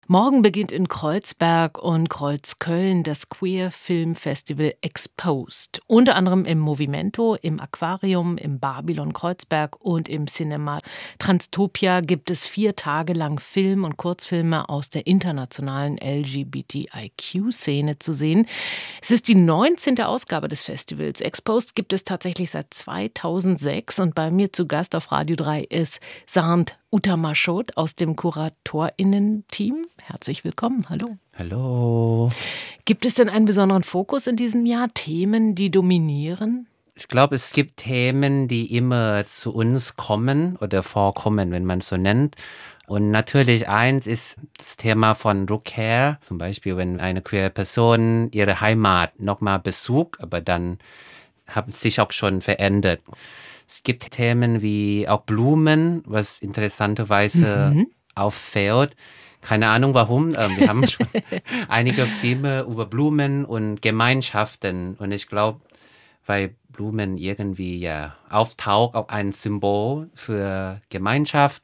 Morgen beginnt in Kreuzberg und Kreuzköln das Queer Film Festival Exposed. Unter anderem im Movimento, im Aquarium, im Babylon Kreuzberg und im Cinema Transtopia gibt es 4 Tage lang Film und Kurzfilme aus der internationalen LGBTIQ-Szene zu sehen. Es ist die 19. Ausgabe des Festivals. Exposed gibt es tatsächlich seit 2006 und bei mir zu Gast auf Radio 3 ist Sarnd Uttamashote aus dem KuratorInnen-Team. Herzlich willkommen, hallo. Hallo. Gibt es denn einen besonderen Fokus in diesem Jahr? Themen, die dominieren? Ich glaube, es gibt Themen, die immer zu uns kommen oder vorkommen, wenn man es so nennt. Und natürlich eins ist das Thema von Rückkehr. Zum Beispiel, wenn eine queere Person ihre Heimat nochmal besucht, aber dann hat sich auch schon verändert. Es gibt Themen wie auch Blumen, was interessanterweise auffällt. Keine Ahnung warum. Wir haben schon einige Filme über Blumen und Gemeinschaften. Und ich glaube, weil Blumen irgendwie ja auftaucht, auch ein Symbol für Gemeinschaft,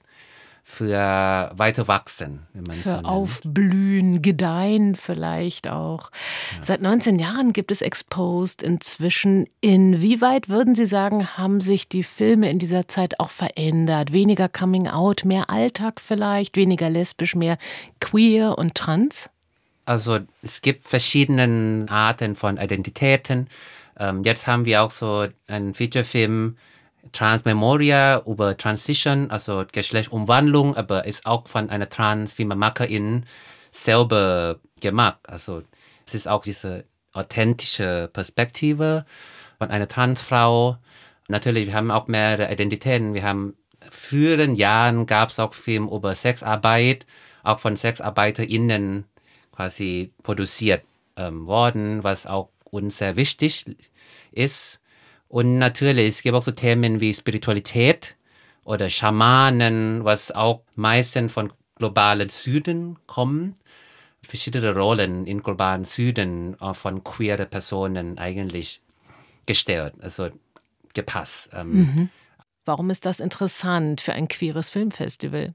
für Weiterwachsen, wenn man Für so nennt. Aufblühen, Gedeihen vielleicht auch. Ja. Seit 19 Jahren gibt es Exposed inzwischen. Inwieweit, würden Sie sagen, haben sich die Filme in dieser Zeit auch verändert? Weniger Coming Out, mehr Alltag vielleicht, weniger lesbisch, mehr queer und trans? Also es gibt verschiedene Arten von Identitäten. Jetzt haben wir auch so einen Featurefilm, Transmemoria über Transition, also Geschlechtsumwandlung, aber ist auch von einer Trans-Filmemacherin selber gemacht. Also es ist auch diese authentische Perspektive von einer Transfrau. Natürlich, wir haben auch mehrere Identitäten. Wir haben früheren Jahren gab es auch Filme über Sexarbeit, auch von SexarbeiterInnen quasi produziert worden, was auch uns sehr wichtig ist. Und natürlich, es gibt auch so Themen wie Spiritualität oder Schamanen, was auch meistens von globalen Süden kommt. Verschiedene Rollen im globalen Süden von queere Personen eigentlich gestellt, also gepasst. Warum ist das interessant für ein queeres Filmfestival?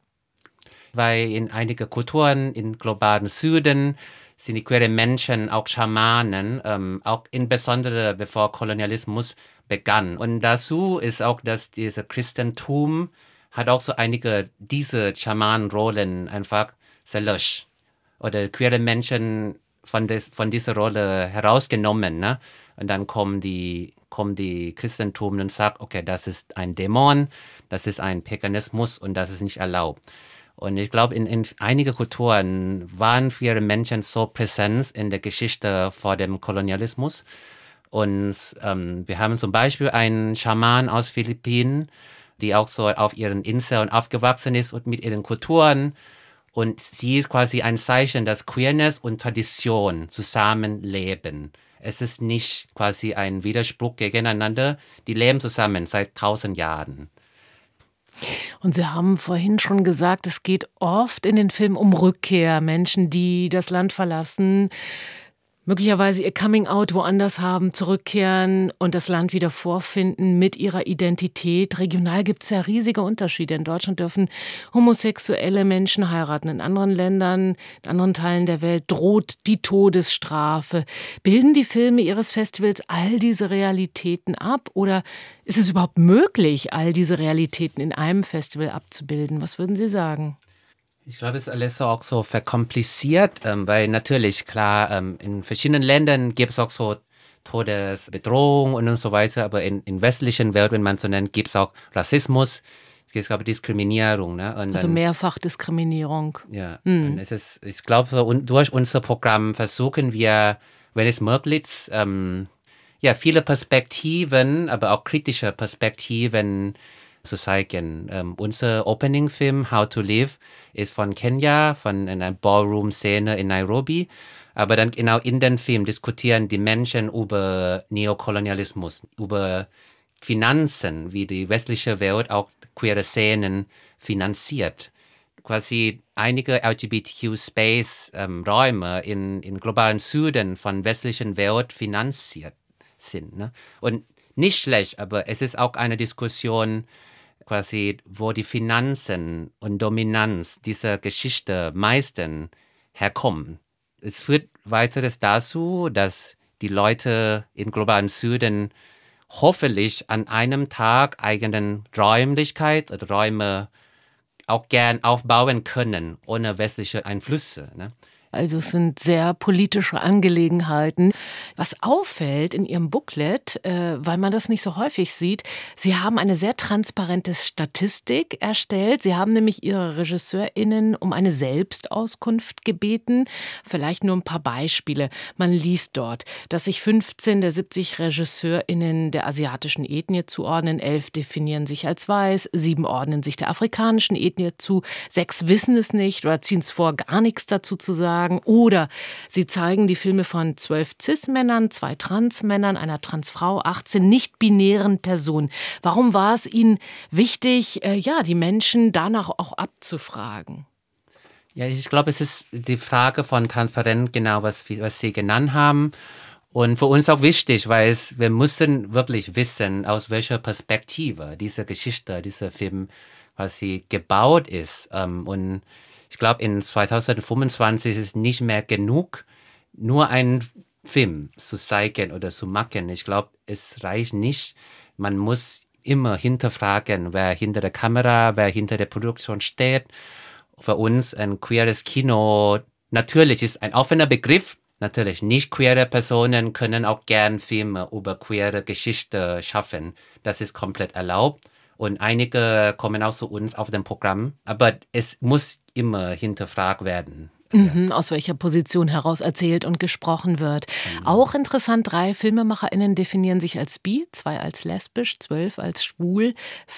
Weil in einigen Kulturen im globalen Süden sind die queeren Menschen auch Schamanen, auch insbesondere bevor Kolonialismus begann. Und dazu ist auch, dass dieses Christentum hat auch so einige diese Schamanenrollen einfach zerlöscht. Oder queere Menschen von dieser Rolle herausgenommen. Ne? Und dann kommen die Christentum und sagt, okay, das ist ein Dämon, das ist ein Paganismus und das ist nicht erlaubt. Und ich glaube, in einigen Kulturen waren queere Menschen so präsent in der Geschichte vor dem Kolonialismus. Und wir haben zum Beispiel einen Schaman aus Philippinen, die auch so auf ihren Inseln aufgewachsen ist und mit ihren Kulturen. Und sie ist quasi ein Zeichen, dass Queerness und Tradition zusammenleben. Es ist nicht quasi ein Widerspruch gegeneinander. Die leben zusammen seit 1000 Jahren. Und Sie haben vorhin schon gesagt, es geht oft in den Filmen um Rückkehr. Menschen, die das Land verlassen, möglicherweise ihr Coming-out woanders haben, zurückkehren und das Land wieder vorfinden mit ihrer Identität. Regional gibt es ja riesige Unterschiede. In Deutschland dürfen homosexuelle Menschen heiraten. In anderen Ländern, in anderen Teilen der Welt droht die Todesstrafe. Bilden die Filme Ihres Festivals all diese Realitäten ab? Oder ist es überhaupt möglich, all diese Realitäten in einem Festival abzubilden? Was würden Sie sagen? Ich glaube, es ist alles auch so verkompliziert, weil natürlich, klar, in verschiedenen Ländern gibt es auch so Todesbedrohung und so weiter, aber in westlichen Welt, wenn man so nennt, gibt es auch Rassismus, es gibt, glaube ich, Diskriminierung. Ne? Und also dann, Mehrfachdiskriminierung. Ja, und es ist, ich glaube, durch unser Programm versuchen wir, wenn es möglich ist, ja, viele Perspektiven, aber auch kritische Perspektiven zu zeigen. Unser Opening-Film How to Live ist von Kenia, von einer Ballroom-Szene in Nairobi. Aber dann genau in dem Film diskutieren die Menschen über Neokolonialismus, über Finanzen, wie die westliche Welt auch queere Szenen finanziert. Quasi einige LGBTQ-Space-Räume in globalen Süden von westlichen Welt finanziert sind. Ne? Und nicht schlecht, aber es ist auch eine Diskussion, quasi, wo die Finanzen und Dominanz dieser Geschichte meistens herkommen. Es führt weiteres dazu, dass die Leute im globalen Süden hoffentlich an einem Tag eigenen Räumlichkeit oder Räume auch gern aufbauen können, ohne westliche Einflüsse. Ne? Also es sind sehr politische Angelegenheiten. Was auffällt in Ihrem Booklet, weil man das nicht so häufig sieht, Sie haben eine sehr transparente Statistik erstellt. Sie haben nämlich Ihre RegisseurInnen um eine Selbstauskunft gebeten. Vielleicht nur ein paar Beispiele. Man liest dort, dass sich 15 der 70 RegisseurInnen der asiatischen Ethnie zuordnen, 11 definieren sich als weiß, 7 ordnen sich der afrikanischen Ethnie zu, 6 wissen es nicht oder ziehen es vor, gar nichts dazu zu sagen. Oder sie zeigen die Filme von 12 Cis-Männern, 2 Trans-Männern, einer Transfrau, 18 nicht-binären Personen. Warum war es Ihnen wichtig, die Menschen danach auch abzufragen? Ja, ich glaube, es ist die Frage von Transparenz, genau was Sie genannt haben. Und für uns auch wichtig, weil wir müssen wirklich wissen, aus welcher Perspektive diese Geschichte, dieser Film quasi gebaut ist. Und ich glaube, in 2025 ist es nicht mehr genug, nur einen Film zu zeigen oder zu machen. Ich glaube, es reicht nicht. Man muss immer hinterfragen, wer hinter der Kamera, wer hinter der Produktion steht. Für uns ein queeres Kino, natürlich ist ein offener Begriff. Natürlich, nicht queere Personen können auch gern Filme über queere Geschichte schaffen. Das ist komplett erlaubt. Und einige kommen auch zu uns auf dem Programm. Aber es muss immer hinterfragt werden. Aus welcher Position heraus erzählt und gesprochen wird. Auch interessant, 3 FilmemacherInnen definieren sich als bi, 2 als lesbisch, 12 als schwul,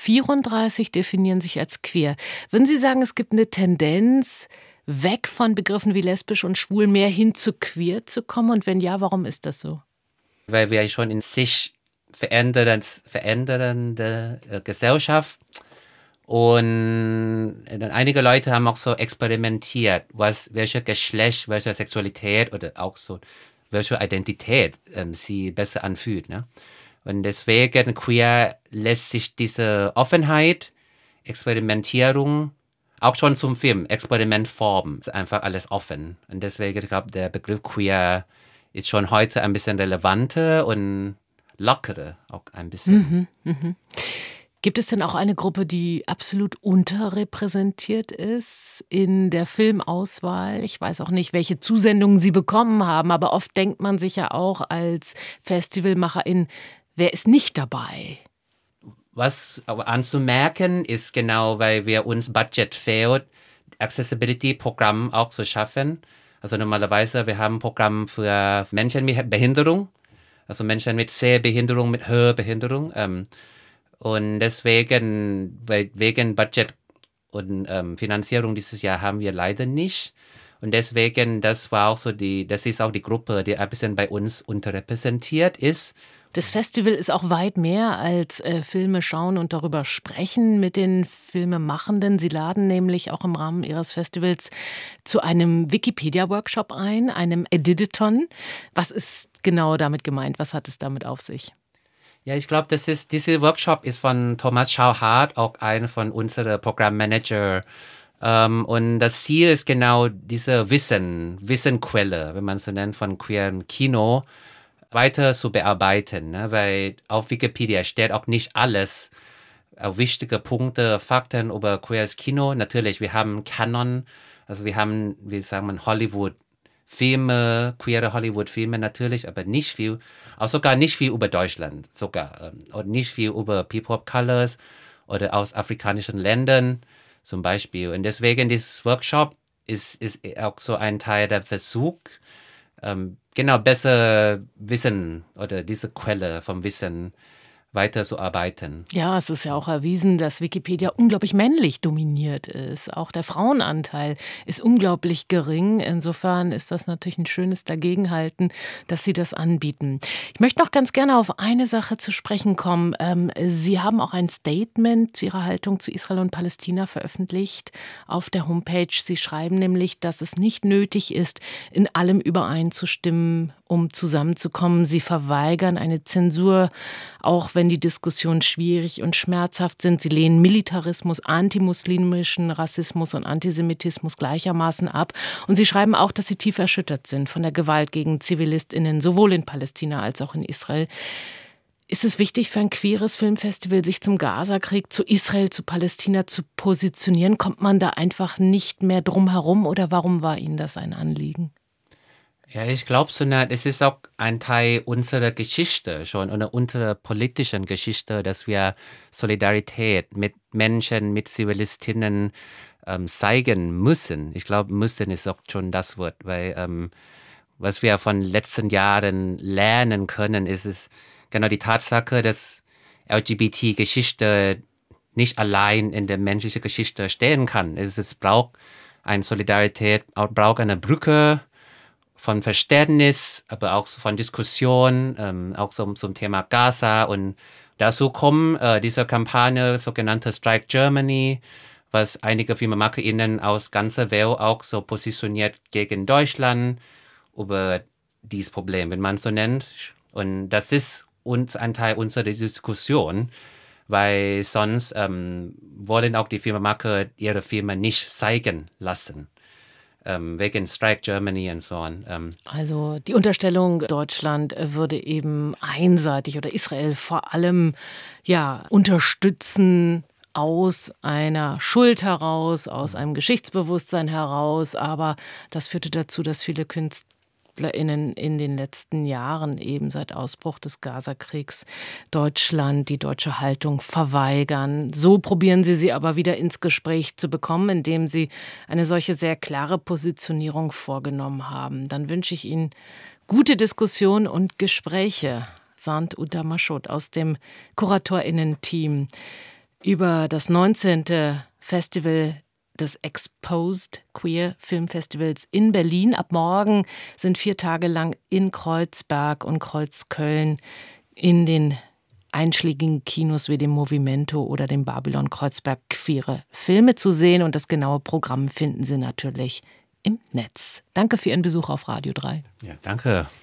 34 definieren sich als queer. Würden Sie sagen, es gibt eine Tendenz, weg von Begriffen wie lesbisch und schwul mehr hin zu queer zu kommen? Und wenn ja, warum ist das so? Weil wir schon in sich verändernde Gesellschaft und einige Leute haben auch so experimentiert, welche Geschlecht, welche Sexualität oder auch so welche Identität sie besser anfühlt. Ne? Und deswegen queer lässt sich diese Offenheit, Experimentierung auch schon zum Film, Experiment formen. Es ist einfach alles offen. Und deswegen, ich glaube, der Begriff queer ist schon heute ein bisschen relevanter und lockerer auch ein bisschen. Gibt es denn auch eine Gruppe, die absolut unterrepräsentiert ist in der Filmauswahl? Ich weiß auch nicht, welche Zusendungen Sie bekommen haben, aber oft denkt man sich ja auch als Festivalmacherin, wer ist nicht dabei? Was aber anzumerken ist genau, weil wir uns Budget fehlt, Accessibility-Programm auch zu schaffen. Also normalerweise, wir haben ein Programm für Menschen mit Behinderung, also Menschen mit Sehbehinderung, mit Hörbehinderung. Und deswegen, wegen Budget und Finanzierung dieses Jahr haben wir leider nicht. Und deswegen, das ist auch die Gruppe, die ein bisschen bei uns unterrepräsentiert ist. Das Festival ist auch weit mehr als Filme schauen und darüber sprechen mit den Filmemachenden. Sie laden nämlich auch im Rahmen Ihres Festivals zu einem Wikipedia-Workshop ein, einem Editathon. Was ist genau damit gemeint? Was hat es damit auf sich? Ja, ich glaube, dieser Workshop ist von Thomas Schauhardt, auch einer von unseren Programmmanager. Und das Ziel ist genau diese Wissenquelle, wenn man so nennt, von queeren Kino, weiter zu bearbeiten. Ne? Weil auf Wikipedia steht auch nicht alles, wichtige Punkte, Fakten über queeres Kino. Natürlich, wir haben Canon, also wir haben, wie sagt man, Hollywood-Filme, queere Hollywood-Filme natürlich, aber nicht viel, auch sogar nicht viel über Deutschland, und nicht viel über People of Colors oder aus afrikanischen Ländern zum Beispiel. Und deswegen dieses Workshop ist auch so ein Teil der Versuch, besser Wissen oder diese Quelle vom Wissen weiterzuarbeiten. Ja, es ist ja auch erwiesen, dass Wikipedia unglaublich männlich dominiert ist. Auch der Frauenanteil ist unglaublich gering. Insofern ist das natürlich ein schönes Dagegenhalten, dass Sie das anbieten. Ich möchte noch ganz gerne auf eine Sache zu sprechen kommen. Sie haben auch ein Statement zu Ihrer Haltung zu Israel und Palästina veröffentlicht auf der Homepage. Sie schreiben nämlich, dass es nicht nötig ist, in allem übereinzustimmen um zusammenzukommen. Sie verweigern eine Zensur, auch wenn die Diskussionen schwierig und schmerzhaft sind. Sie lehnen Militarismus, antimuslimischen Rassismus und Antisemitismus gleichermaßen ab. Und sie schreiben auch, dass sie tief erschüttert sind von der Gewalt gegen ZivilistInnen, sowohl in Palästina als auch in Israel. Ist es wichtig für ein queeres Filmfestival, sich zum Gazakrieg, zu Israel, zu Palästina zu positionieren? Kommt man da einfach nicht mehr drum herum oder warum war Ihnen das ein Anliegen? Ja, ich glaube, es ist auch ein Teil unserer Geschichte schon, oder unserer politischen Geschichte, dass wir Solidarität mit Menschen, mit Zivilistinnen zeigen müssen. Ich glaube, müssen ist auch schon das Wort, weil was wir von letzten Jahren lernen können, ist es genau die Tatsache, dass LGBT-Geschichte nicht allein in der menschlichen Geschichte stehen kann. Es braucht eine Solidarität, braucht eine Brücke von Verständnis, aber auch von Diskussion, auch zum Thema Gaza. Und dazu kommen diese Kampagne, sogenannte Strike Germany, was einige FilmemacherInnen aus ganzer Welt auch so positioniert gegen Deutschland über dieses Problem, wenn man so nennt. Und das ist uns ein Teil unserer Diskussion, weil sonst wollen auch die Filmemacher ihre Filme nicht zeigen lassen. Wegen Strike Germany und so on. Also die Unterstellung, Deutschland würde eben einseitig oder Israel vor allem unterstützen aus einer Schuld heraus, aus einem Geschichtsbewusstsein heraus. Aber das führte dazu, dass viele KünstlerInnen in den letzten Jahren eben seit Ausbruch des Gazakriegs Deutschland die deutsche Haltung verweigern. So probieren sie aber wieder ins Gespräch zu bekommen, indem sie eine solche sehr klare Positionierung vorgenommen haben. Dann wünsche ich Ihnen gute Diskussion und Gespräche. Sant Utamashot aus dem KuratorInnen-Team über das 19. Festival des Exposed Queer Filmfestivals in Berlin. Ab morgen sind 4 Tage lang in Kreuzberg und Kreuzköln in den einschlägigen Kinos wie dem Movimento oder dem Babylon Kreuzberg queere Filme zu sehen. Und das genaue Programm finden Sie natürlich im Netz. Danke für Ihren Besuch auf Radio 3. Ja, danke.